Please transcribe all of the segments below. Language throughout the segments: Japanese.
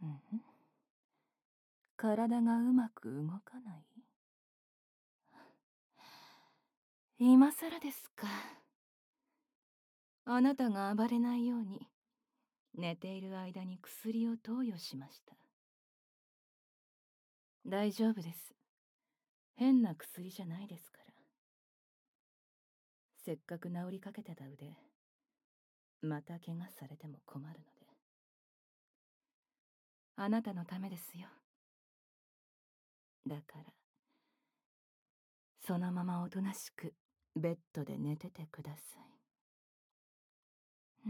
ん、体がうまく動かない。今更ですか。あなたが暴れないように寝ている間に薬を投与しました。大丈夫です。変な薬じゃないですから。せっかく治りかけてた腕、また怪我されても困るので。あなたのためですよ。だからそのままおとなしくベッドで寝ててください。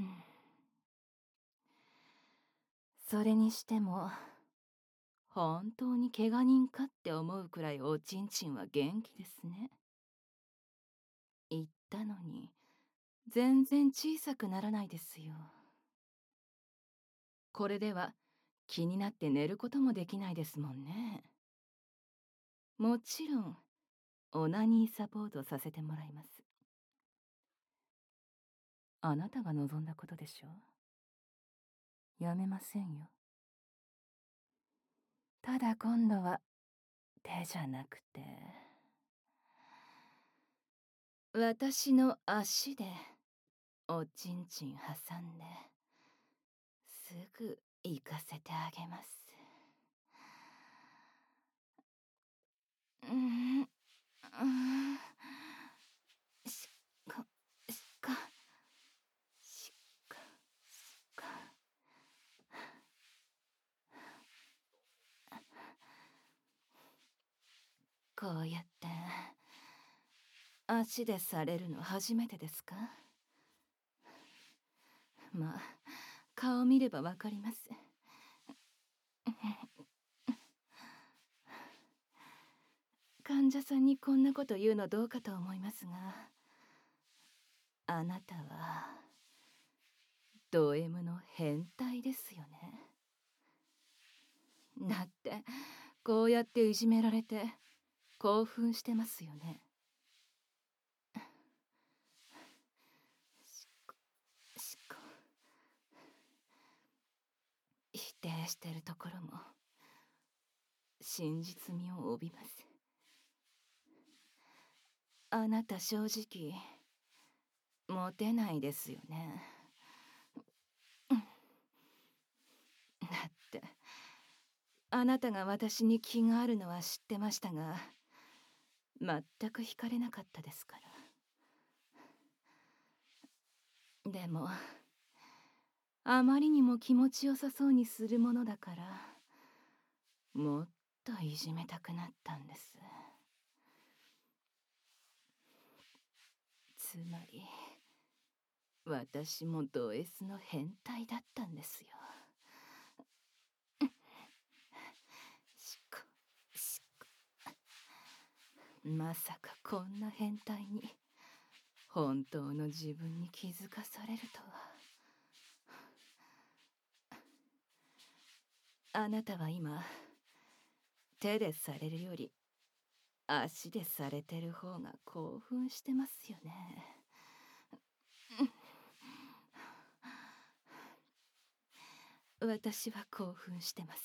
それにしても本当に怪我人かって思うくらいおちんちんは元気ですね。言ったのに全然小さくならないですよ。これでは気になって寝ることもできないですもんね。もちろんオナニーサポートさせてもらいます。あなたが望んだことでしょ。やめませんよ。ただ今度は手じゃなくて私の足でおちんちん挟んですぐ行かせてあげます。うん、うん、しっかしっかしっかしっか。こうやって足でされるの初めてですか？まあ顔見ればわかります。患者さんにこんなこと言うのどうかと思いますが、あなたはド M の変態ですよね。だってこうやっていじめられて興奮してますよね。しっこしっこ否定してるところも真実味を帯びます。あなた正直モテないですよね。だってあなたが私に気があるのは知ってましたが、全く惹かれなかったですから。でもあまりにも気持ちよさそうにするものだからもっといじめたくなったんです。つまり私もド S の変態だったんですよ。しこしこ。まさかこんな変態に本当の自分に気づかされるとは。あなたは今手でされるより足でされてる方が興奮してますよね。私は興奮してます。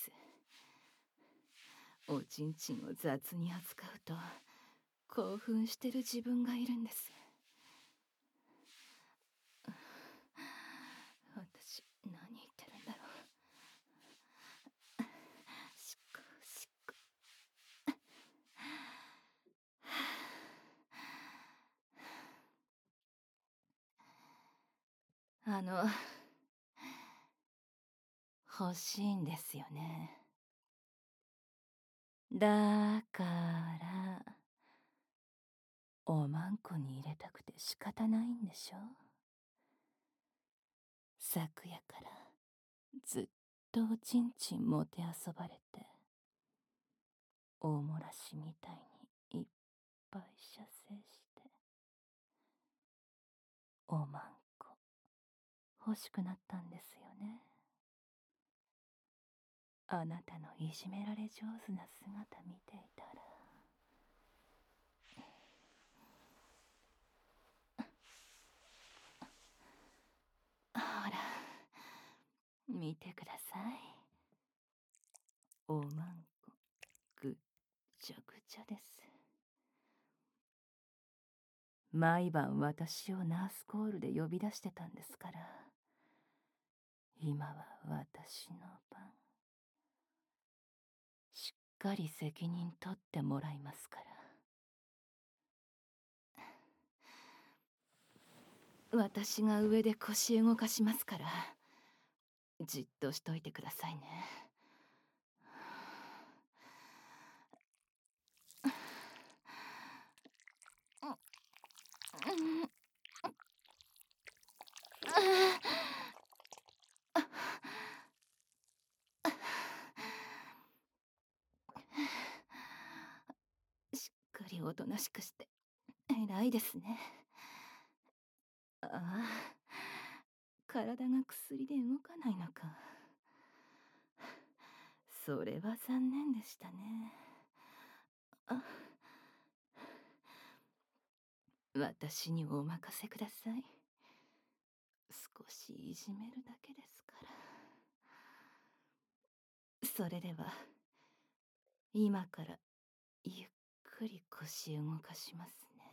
おちんちんを雑に扱うと興奮してる自分がいるんです。私何言ってるんだろう。しっこしっこ。欲しいんですよね。だからおまんこに入れたくて仕方ないんでしょ。昨夜からずっとおちんちんもてあそばれて大漏らしみたいにいっぱい射精しておまんこ欲しくなったんですよね。あなたのいじめられ上手な姿見ていたら。ほら見てください。 おまんこぐっちゃぐちゃです。毎晩私をナースコールで呼び出してたんですから、今は私の番。しっかり責任取ってもらいますから。私が上で腰動かしますから、じっとしといてくださいね。しっかりおとなしくして偉いですね。ああ、体が薬で動かないのか。それは残念でしたね。あ、私にお任せください。少しいじめるだけですから。それでは今からゆっくり腰動かしますね。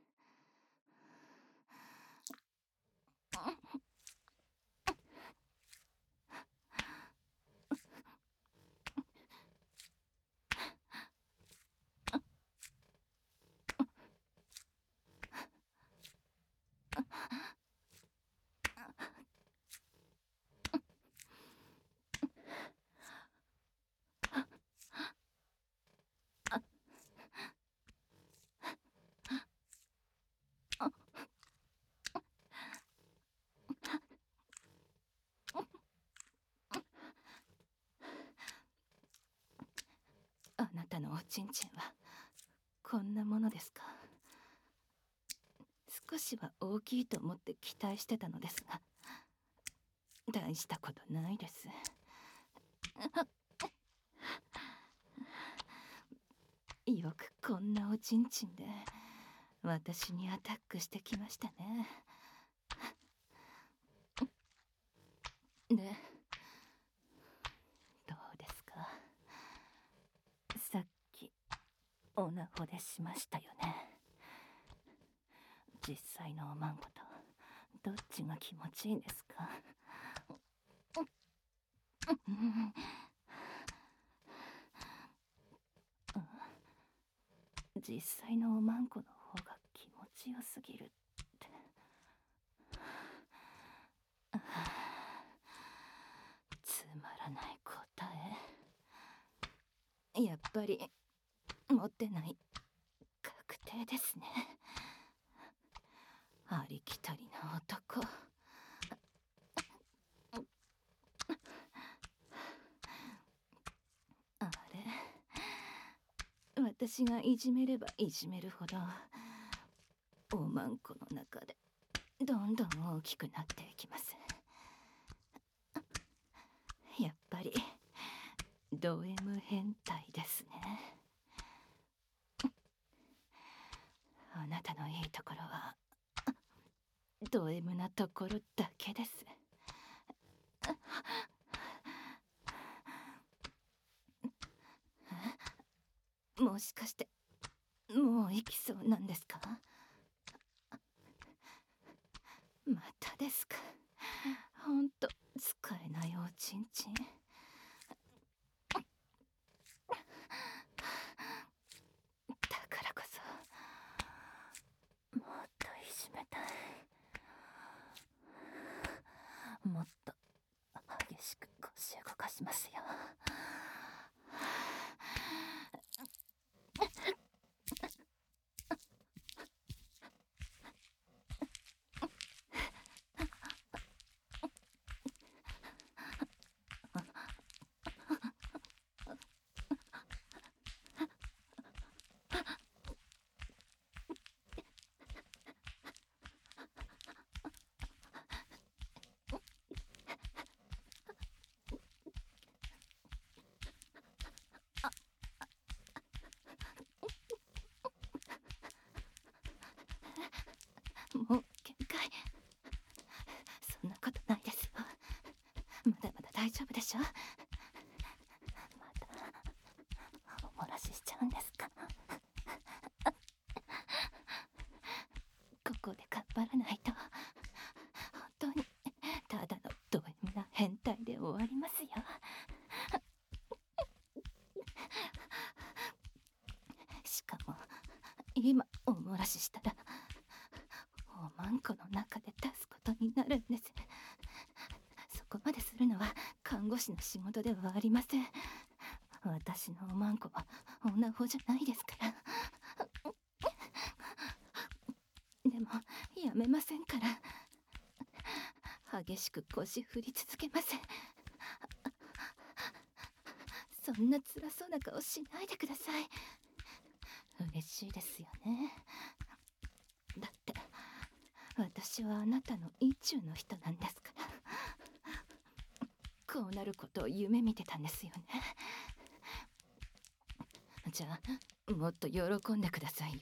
あなたのおちんちんはこんなものですか。少しは大きいと思って期待してたのですが、大したことないです。よくこんなおちんちんで私にアタックしてきましたね。で、どうですか。さっきオナホでしましたよね。実際のおまんことどっちが気持ちいいんですか。実際のおまんこの方が気持ちよすぎるって。つまらない答え。やっぱり持ってない。確定ですね。ありきたりな男。あれ、私がいじめればいじめるほどおまんこの中でどんどん大きくなっていきます。やっぱりド M 変態ですね。あなたのいいところはド M なところだけです。もしかしてもう行きそうなんですか。またですか。ほんと使えないおちんちん。だからこそもっといじめたい。もっと激しく腰動かしますよ。もう限界。そんなことないですよ。まだまだ大丈夫でしょ。まだ漏らししちゃうんですか？ここでかっぱらないと本当にただのド M な変態で終わりますよ。しかも今お漏らししたらおまんこの中で出すことになるんです。そこまでするのは看護師の仕事ではありません。私のおまんこは女子じゃないですから。でもやめませんから。激しく腰振り続けます。そんな辛そうな顔しないでください。嬉しいですよね。だって私はあなたの意中の人なんですから。こうなることを夢見てたんですよね。じゃあもっと喜んでくださいよ。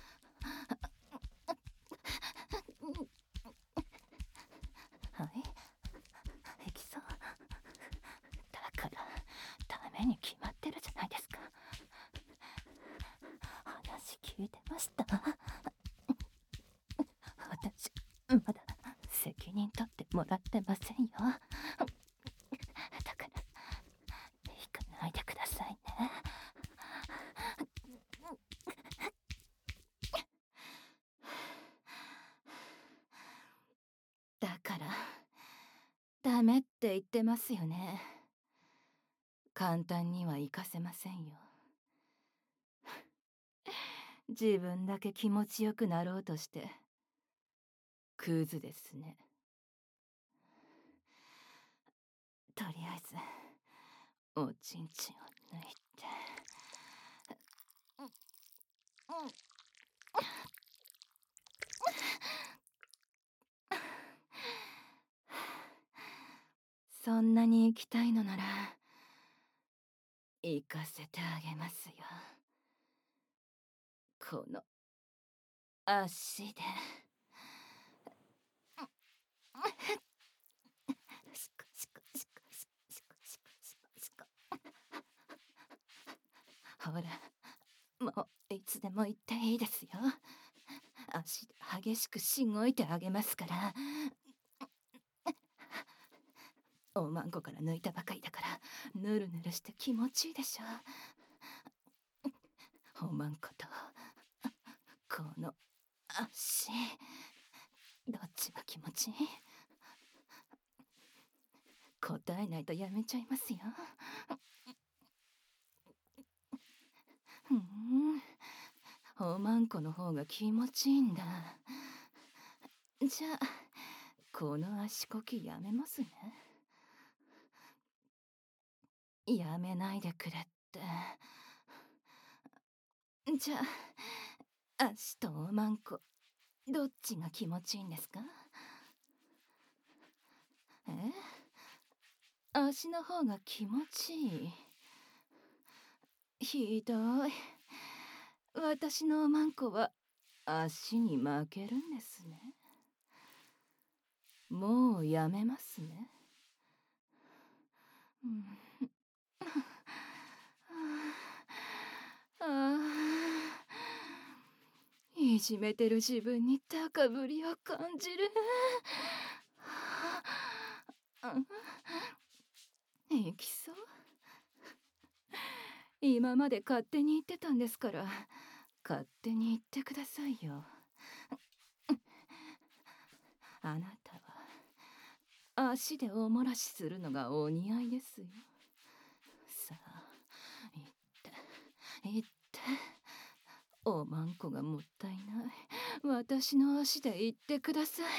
はい、ヘキソ。だからダメに決まってるじゃないですか。話聞いてました？私まだ責任取ってもらってませんよ。だから引かないでくださいね。だからダメって言ってますよね。簡単には行かせませんよ。自分だけ気持ちよくなろうとしてクズですね。とりあえずおちんちんを抜いて、そんなに行きたいのなら行かせてあげますよ。この足で。シコシコシコシコシコシコシコシコ。ほら、もういつでも言っていいですよ。足で激しくしごいてあげますから。おまんこから抜いたばかりだからぬるぬるして気持ちいいでしょ。おまんことこの足、どっちが気持ちいい？答えないとやめちゃいますよ。ふん、おまんこの方が気持ちいいんだ。じゃあこの足こきやめますね。やめないでくれって。じゃあ足とおまんこどっちが気持ちいいんですか？え？足の方が気持ちいい？ひどい。私のおまんこは足に負けるんですね。もうやめますね。うん、あいじめてる自分に高ぶりを感じる。いきそう。今まで勝手に言ってたんですから勝手に言ってくださいよ。あなたは足でお漏らしするのがお似合いですよ。さあ言って言って。おまんこがもったいない。私の足で言ってください。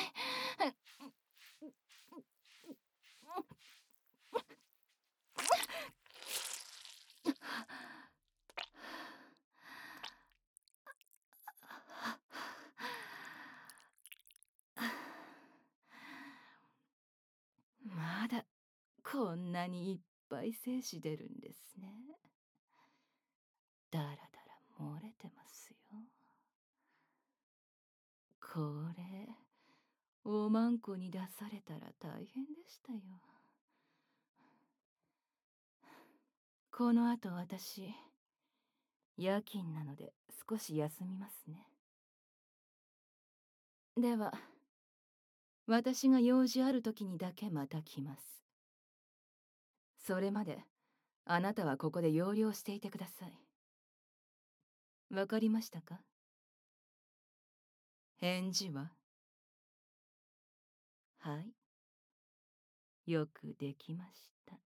まだこんなにいっぱい精子出るんですね。だらだら漏れてますよ。これおまんこに出されたら大変でしたよ。このあと私夜勤なので少し休みますね。では、私が用事ある時にだけまた来ます。それまで、あなたはここで要領していてください。わかりましたか？返事は？はい。よくできました。